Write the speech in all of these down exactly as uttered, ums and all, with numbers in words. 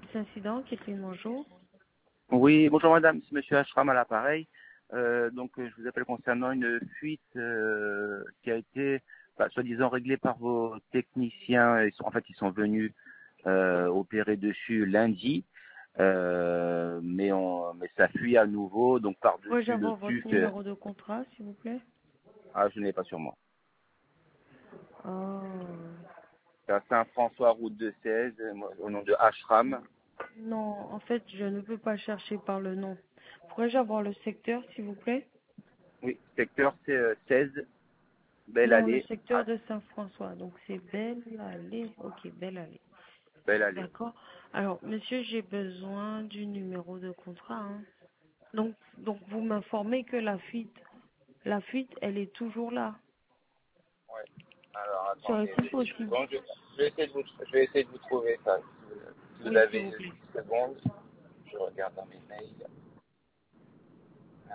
Service incident, Catherine, bonjour. Oui, bonjour madame, c'est monsieur Ashram à l'appareil. Euh, donc euh, je vous appelle concernant une fuite euh, qui a été bah, soi-disant réglée par vos techniciens. Ils sont, en fait, ils sont venus euh, opérer dessus lundi, euh, mais, on, mais ça fuit à nouveau, donc Pourrais-je par-dessus le avoir votre tuf. euh, numéro de contrat, s'il vous plaît? ah, je n'ai pas sur moi. Oh. C'est à Saint-François, route de seize, au nom de Ashram. Non, en fait, je ne peux pas chercher par le nom. Pourrais-je avoir le secteur, s'il vous plaît? Oui, secteur c'est euh, seize, Belle Non, le Allée. secteur Ah, de Saint-François. Donc, c'est Belle Allée. Ok, Belle Allée. Belle Allée. D'accord. Alors, monsieur, j'ai besoin du numéro de contrat, hein. Donc, donc, vous m'informez que la fuite, la fuite, elle est toujours là. Ouais. Alors attendez, Serait-il deux possible? secondes. Je, je vais essayer de vous, je vais essayer de vous trouver ça. Si vous, si vous Oui, s'il avez vous dix plaît. secondes, je regarde dans mes mails. Euh,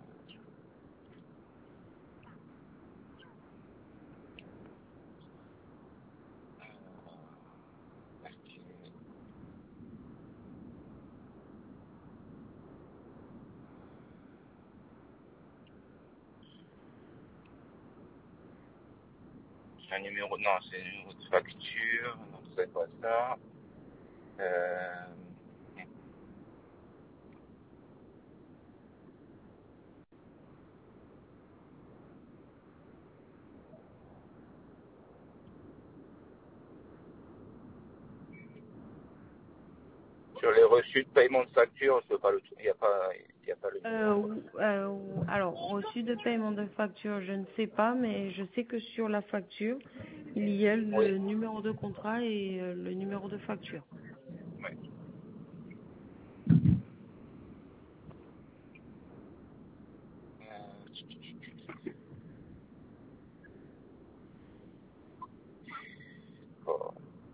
ok. C'est un numéro, non, c'est un numéro de facture, donc c'est pas ça. Euh, sur les reçus de paiement de facture, je peux pas le, il n'y a pas, il y a pas le Euh, numéro. ou- euh, ou- alors, reçu de paiement de facture, je ne sais pas, mais je sais que sur la facture, il y a Oui, le numéro de contrat et euh, le numéro de facture. oui. Euh, bon.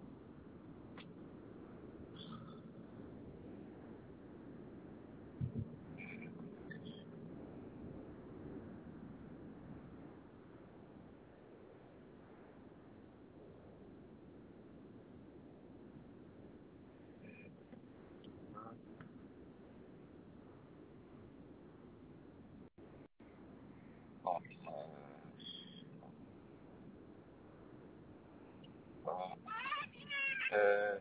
Bon, euh, bon. Euh,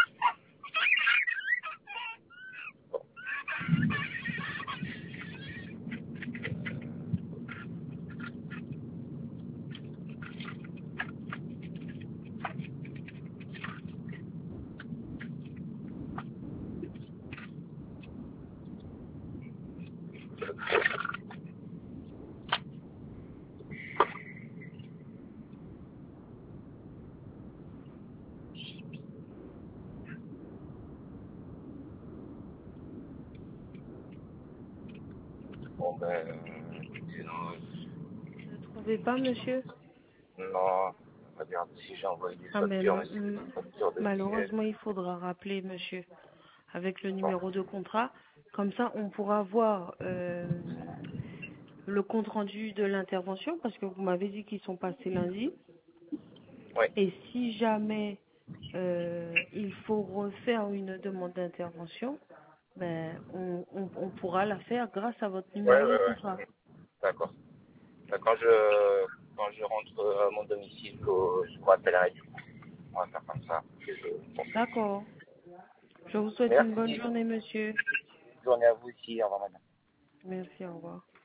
bon ben, euh, écoutez, non, Vous ne trouvez pas, monsieur? non, regarde si j'ai envoyé des Ah, mais factures, ma- mais c'est m- des factures de siège. malheureusement, il faudra rappeler, monsieur, avec le Bon, numéro de contrat. Comme ça, on pourra voir euh, le compte-rendu de l'intervention, parce que vous m'avez dit qu'ils sont passés lundi. oui, Et si jamais euh, il faut refaire une demande d'intervention, ben, on, on, on pourra la faire grâce à votre ouais, numéro de ouais, contrat. ouais, d'accord. Quand je, quand je rentre à mon domicile, je je vous rappellerai du coup. On va faire comme ça. Que je... bon. D'accord. Je vous souhaite une bonne Merci. journée, monsieur. Bonne journée à vous aussi. Au revoir, madame. Merci, au revoir.